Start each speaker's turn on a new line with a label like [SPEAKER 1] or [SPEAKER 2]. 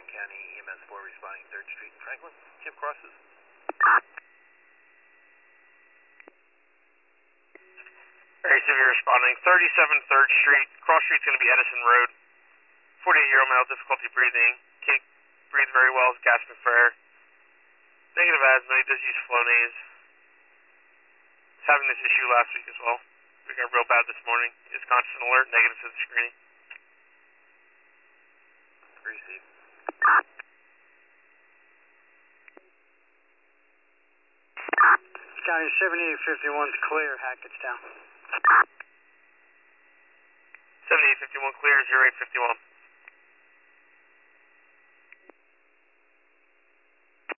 [SPEAKER 1] Luzerne County EMS 4 responding 3rd Street in Franklin. Jim crosses.
[SPEAKER 2] Very severe responding. 37 3rd Street. Cross Street's going to be Edison Road. 48-year-old male, difficulty breathing. Can't breathe very well, is gasping for air. Negative asthma, he does use Flonase. He's having this issue last week as well. We got real bad this morning. Is constant alert, negative to the screening.
[SPEAKER 1] Receive.
[SPEAKER 3] County 7851's clear, Hackett's down.
[SPEAKER 2] 7851 clear, 0851.